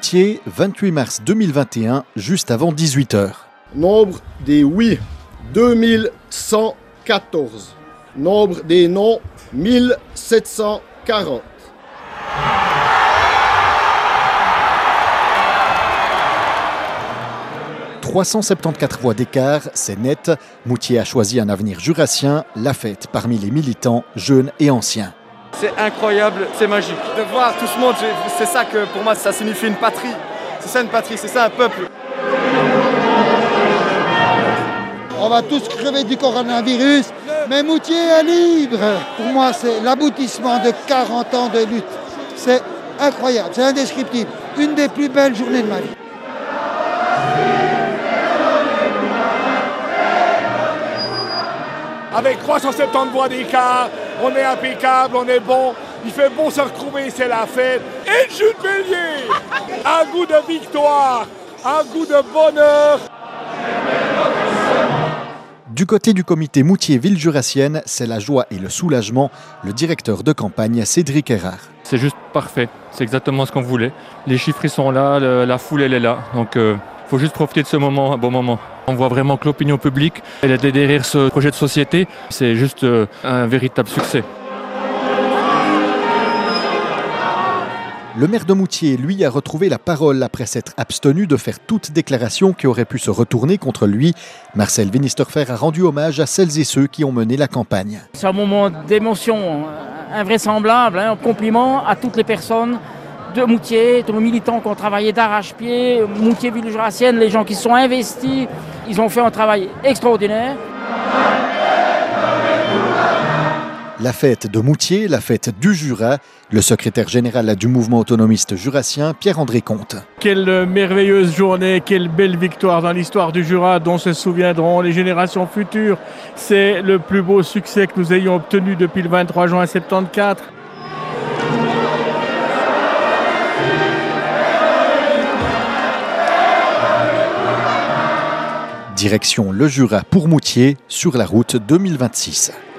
Moutier, 28 mars 2021, juste avant 18 h. Nombre des oui, 2114. Nombre des non, 1740. « 374 voix d'écart, c'est net. Moutier a choisi un avenir jurassien, la fête parmi les militants, jeunes et anciens. C'est incroyable, c'est magique. De voir tout ce monde, c'est ça que pour moi ça signifie une patrie. C'est ça une patrie, c'est ça un peuple. On va tous crever du coronavirus, mais Moutier est libre. Pour moi, c'est l'aboutissement de 40 ans de lutte. C'est incroyable, c'est indescriptible. Une des plus belles journées de ma vie. Avec 370 voix d'écart, on est impeccable, on est bon. Il fait bon se retrouver, c'est la fête. Et Jules Bélier, un goût de victoire, un goût de bonheur. Du côté du comité Moutier Ville Jurassienne, c'est la joie et le soulagement. Le directeur de campagne, Cédric Erard. C'est juste parfait, c'est exactement ce qu'on voulait. Les chiffres ils sont là, la foule elle est là. Donc faut juste profiter de ce moment, un bon moment. On voit vraiment que l'opinion publique, elle est derrière ce projet de société. C'est juste un véritable succès. Le maire de Moutier, lui, a retrouvé la parole après s'être abstenu de faire toute déclaration qui aurait pu se retourner contre lui. Marcel Winisterfer a rendu hommage à celles et ceux qui ont mené la campagne. C'est un moment d'émotion invraisemblable, un compliment à toutes les personnes de Moutier, tous les militants qui ont travaillé d'arrache-pied, Moutier Ville Jurassienne, les gens qui se sont investis, ils ont fait un travail extraordinaire. La fête de Moutier, la fête du Jura, le secrétaire général du mouvement autonomiste jurassien, Pierre-André Comte. Quelle merveilleuse journée, quelle belle victoire dans l'histoire du Jura dont se souviendront les générations futures. C'est le plus beau succès que nous ayons obtenu depuis le 23 juin 1974. Direction le Jura pour Moutier sur la route 2026.